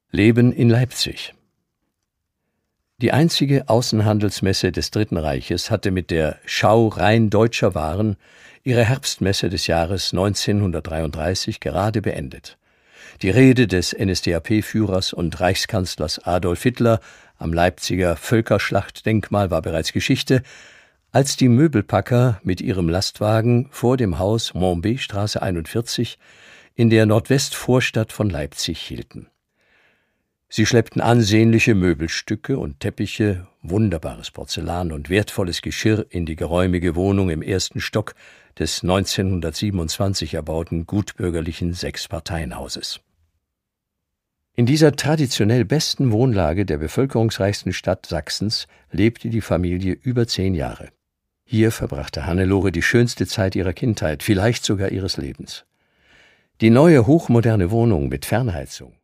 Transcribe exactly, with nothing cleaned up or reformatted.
Leben in Leipzig. Die einzige Außenhandelsmesse des Dritten Reiches hatte mit der Schau rein deutscher Waren ihre Herbstmesse des Jahres neunzehnhundertdreiunddreißig gerade beendet. Die Rede des N S D A P-Führers und Reichskanzlers Adolf Hitler am Leipziger Völkerschlachtdenkmal war bereits Geschichte, als die Möbelpacker mit ihrem Lastwagen vor dem Haus Montb-Straße einundvierzig in der Nordwestvorstadt von Leipzig hielten. Sie schleppten ansehnliche Möbelstücke und Teppiche, wunderbares Porzellan und wertvolles Geschirr in die geräumige Wohnung im ersten Stock des neunzehnhundertsiebenundzwanzig erbauten gutbürgerlichen Sechsparteienhauses. In dieser traditionell besten Wohnlage der bevölkerungsreichsten Stadt Sachsens lebte die Familie über zehn Jahre. Hier verbrachte Hannelore die schönste Zeit ihrer Kindheit, vielleicht sogar ihres Lebens. Die neue hochmoderne Wohnung mit Fernheizung,